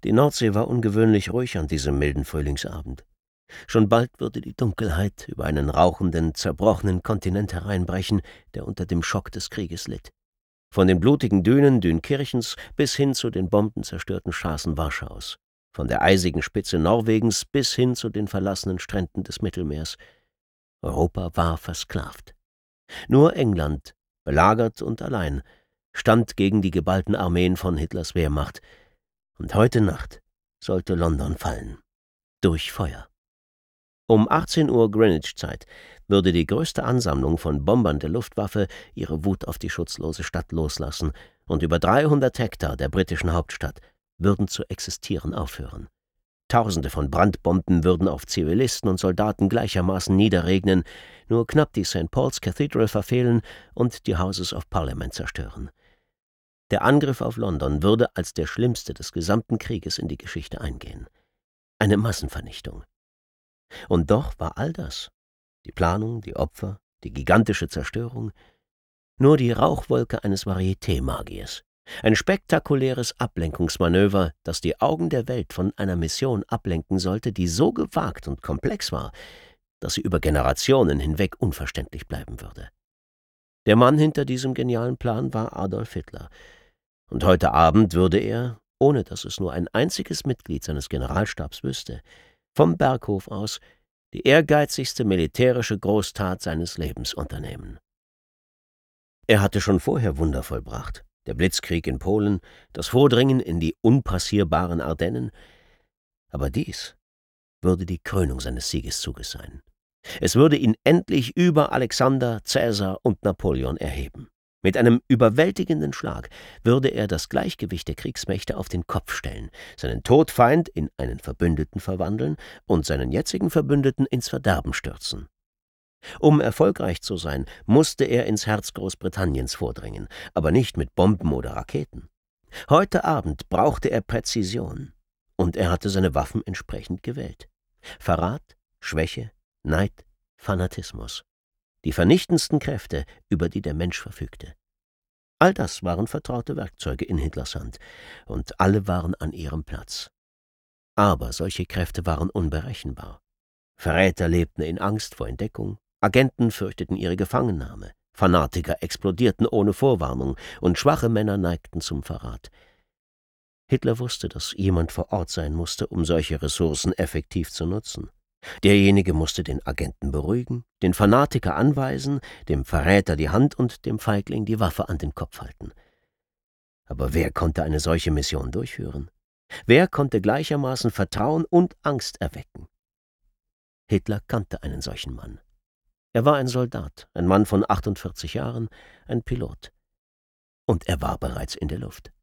Die Nordsee war ungewöhnlich ruhig an diesem milden Frühlingsabend. Schon bald würde die Dunkelheit über einen rauchenden, zerbrochenen Kontinent hereinbrechen, der unter dem Schock des Krieges litt. Von den blutigen Dünen Dünkirchens bis hin zu den bombenzerstörten Straßen Warschaus. Von der eisigen Spitze Norwegens bis hin zu den verlassenen Stränden des Mittelmeers. Europa war versklavt. Nur England, belagert und allein, stand gegen die geballten Armeen von Hitlers Wehrmacht. Und heute Nacht sollte London fallen. Durch Feuer. Um 18 Uhr Greenwich-Zeit würde die größte Ansammlung von Bombern der Luftwaffe ihre Wut auf die schutzlose Stadt loslassen und über 300 Hektar der britischen Hauptstadt würden zu existieren aufhören. Tausende von Brandbomben würden auf Zivilisten und Soldaten gleichermaßen niederregnen, nur knapp die St. Paul's Cathedral verfehlen und die Houses of Parliament zerstören. Der Angriff auf London würde als der schlimmste des gesamten Krieges in die Geschichte eingehen. Eine Massenvernichtung. Und doch war all das, die Planung, die Opfer, die gigantische Zerstörung, nur die Rauchwolke eines Varieté-Magiers. Ein spektakuläres Ablenkungsmanöver, das die Augen der Welt von einer Mission ablenken sollte, die so gewagt und komplex war, dass sie über Generationen hinweg unverständlich bleiben würde. Der Mann hinter diesem genialen Plan war Adolf Hitler. Und heute Abend würde er, ohne dass es nur ein einziges Mitglied seines Generalstabs wüsste, vom Berghof aus die ehrgeizigste militärische Großtat seines Lebens unternehmen. Er hatte schon vorher Wunder vollbracht. Der Blitzkrieg in Polen, das Vordringen in die unpassierbaren Ardennen. Aber dies würde die Krönung seines Siegeszuges sein. Es würde ihn endlich über Alexander, Cäsar und Napoleon erheben. Mit einem überwältigenden Schlag würde er das Gleichgewicht der Kriegsmächte auf den Kopf stellen, seinen Todfeind in einen Verbündeten verwandeln und seinen jetzigen Verbündeten ins Verderben stürzen. Um erfolgreich zu sein, musste er ins Herz Großbritanniens vordringen, aber nicht mit Bomben oder Raketen. Heute Abend brauchte er Präzision, und er hatte seine Waffen entsprechend gewählt. Verrat, Schwäche, Neid, Fanatismus. Die vernichtendsten Kräfte, über die der Mensch verfügte. All das waren vertraute Werkzeuge in Hitlers Hand, und alle waren an ihrem Platz. Aber solche Kräfte waren unberechenbar. Verräter lebten in Angst vor Entdeckung, Agenten fürchteten ihre Gefangennahme, Fanatiker explodierten ohne Vorwarnung, und schwache Männer neigten zum Verrat. Hitler wusste, dass jemand vor Ort sein musste, um solche Ressourcen effektiv zu nutzen. Derjenige musste den Agenten beruhigen, den Fanatiker anweisen, dem Verräter die Hand und dem Feigling die Waffe an den Kopf halten. Aber wer konnte eine solche Mission durchführen? Wer konnte gleichermaßen Vertrauen und Angst erwecken? Hitler kannte einen solchen Mann. Er war ein Soldat, ein Mann von 48 Jahren, ein Pilot. Und er war bereits in der Luft.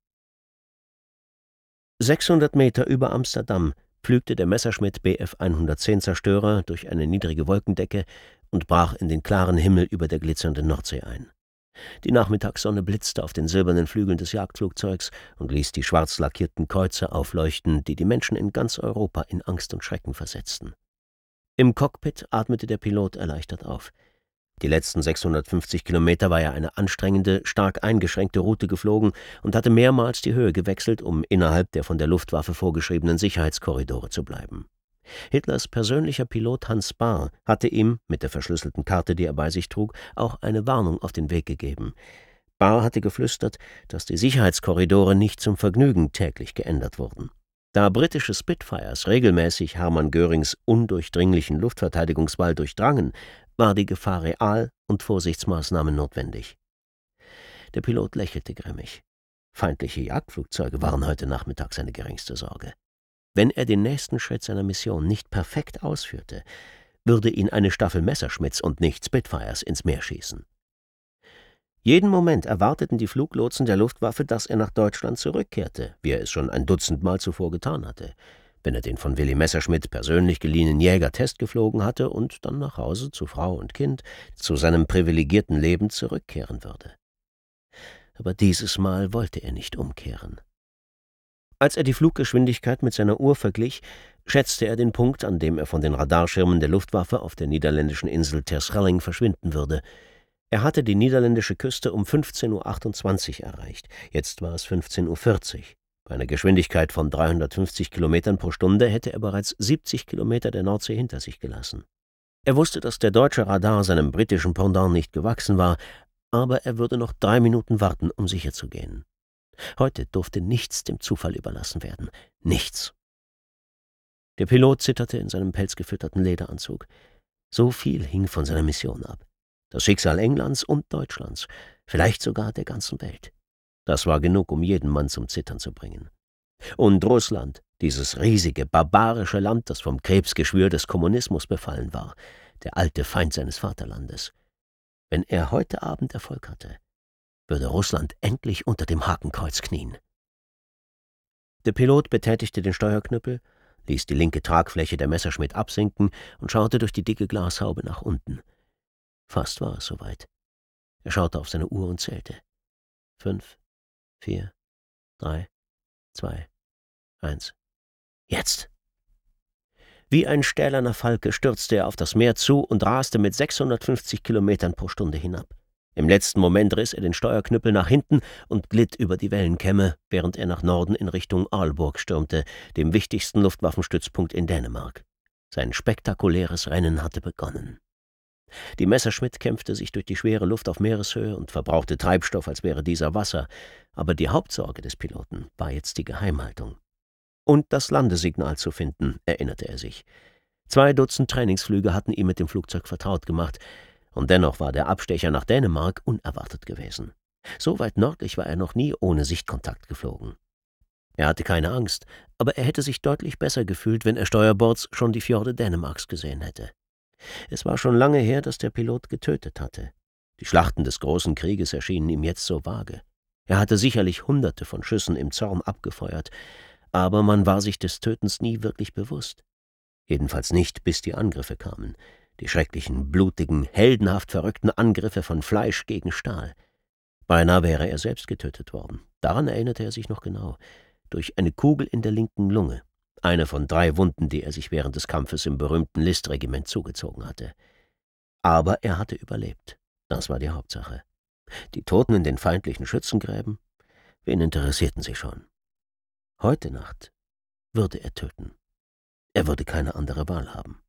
600 Meter über Amsterdam pflügte der Messerschmitt Bf 110 Zerstörer durch eine niedrige Wolkendecke und brach in den klaren Himmel über der glitzernden Nordsee ein. Die Nachmittagssonne blitzte auf den silbernen Flügeln des Jagdflugzeugs und ließ die schwarz lackierten Kreuze aufleuchten, die die Menschen in ganz Europa in Angst und Schrecken versetzten. Im Cockpit atmete der Pilot erleichtert auf. Die letzten 650 Kilometer war er eine anstrengende, stark eingeschränkte Route geflogen und hatte mehrmals die Höhe gewechselt, um innerhalb der von der Luftwaffe vorgeschriebenen Sicherheitskorridore zu bleiben. Hitlers persönlicher Pilot Hans Bahr hatte ihm, mit der verschlüsselten Karte, die er bei sich trug, auch eine Warnung auf den Weg gegeben. Bahr hatte geflüstert, dass die Sicherheitskorridore nicht zum Vergnügen täglich geändert wurden. Da britische Spitfires regelmäßig Hermann Görings undurchdringlichen Luftverteidigungswall durchdrangen, war die Gefahr real und Vorsichtsmaßnahmen notwendig. Der Pilot lächelte grimmig. Feindliche Jagdflugzeuge waren heute Nachmittag seine geringste Sorge. Wenn er den nächsten Schritt seiner Mission nicht perfekt ausführte, würde ihn eine Staffel Messerschmitts und nicht Spitfires ins Meer schießen. Jeden Moment erwarteten die Fluglotsen der Luftwaffe, dass er nach Deutschland zurückkehrte, wie er es schon ein Dutzend Mal zuvor getan hatte, wenn er den von Willy Messerschmitt persönlich geliehenen Jäger-Test geflogen hatte und dann nach Hause zu Frau und Kind, zu seinem privilegierten Leben zurückkehren würde. Aber dieses Mal wollte er nicht umkehren. Als er die Fluggeschwindigkeit mit seiner Uhr verglich, schätzte er den Punkt, an dem er von den Radarschirmen der Luftwaffe auf der niederländischen Insel Terschelling verschwinden würde. Er hatte die niederländische Küste um 15:28 Uhr erreicht, jetzt war es 15:40 Uhr. Bei einer Geschwindigkeit von 350 Kilometern pro Stunde hätte er bereits 70 Kilometer der Nordsee hinter sich gelassen. Er wusste, dass der deutsche Radar seinem britischen Pendant nicht gewachsen war, aber er würde noch 3 Minuten warten, um sicher zu gehen. Heute durfte nichts dem Zufall überlassen werden. Nichts. Der Pilot zitterte in seinem pelzgefütterten Lederanzug. So viel hing von seiner Mission ab. Das Schicksal Englands und Deutschlands, vielleicht sogar der ganzen Welt. Das war genug, um jeden Mann zum Zittern zu bringen. Und Russland, dieses riesige, barbarische Land, das vom Krebsgeschwür des Kommunismus befallen war, der alte Feind seines Vaterlandes. Wenn er heute Abend Erfolg hatte, würde Russland endlich unter dem Hakenkreuz knien. Der Pilot betätigte den Steuerknüppel, ließ die linke Tragfläche der Messerschmitt absinken und schaute durch die dicke Glashaube nach unten. Fast war es soweit. Er schaute auf seine Uhr und zählte. 5, 4, 3, 2, 1. Jetzt! Wie ein stählerner Falke stürzte er auf das Meer zu und raste mit 650 Kilometern pro Stunde hinab. Im letzten Moment riss er den Steuerknüppel nach hinten und glitt über die Wellenkämme, während er nach Norden in Richtung Aalborg stürmte, dem wichtigsten Luftwaffenstützpunkt in Dänemark. Sein spektakuläres Rennen hatte begonnen. Die Messerschmitt kämpfte sich durch die schwere Luft auf Meereshöhe und verbrauchte Treibstoff, als wäre dieser Wasser, aber die Hauptsorge des Piloten war jetzt die Geheimhaltung. Und das Landesignal zu finden, erinnerte er sich. 2 Dutzend Trainingsflüge hatten ihm mit dem Flugzeug vertraut gemacht, und dennoch war der Abstecher nach Dänemark unerwartet gewesen. So weit nördlich war er noch nie ohne Sichtkontakt geflogen. Er hatte keine Angst, aber er hätte sich deutlich besser gefühlt, wenn er steuerbords schon die Fjorde Dänemarks gesehen hätte. Es war schon lange her, dass der Pilot getötet hatte. Die Schlachten des großen Krieges erschienen ihm jetzt so vage. Er hatte sicherlich Hunderte von Schüssen im Zorn abgefeuert, aber man war sich des Tötens nie wirklich bewusst. Jedenfalls nicht, bis die Angriffe kamen. Die schrecklichen, blutigen, heldenhaft verrückten Angriffe von Fleisch gegen Stahl. Beinahe wäre er selbst getötet worden. Daran erinnerte er sich noch genau. Durch eine Kugel in der linken Lunge. Eine von 3 Wunden, die er sich während des Kampfes im berühmten List-Regiment zugezogen hatte. Aber er hatte überlebt. Das war die Hauptsache. Die Toten in den feindlichen Schützengräben? Wen interessierten sie schon? Heute Nacht würde er töten. Er würde keine andere Wahl haben.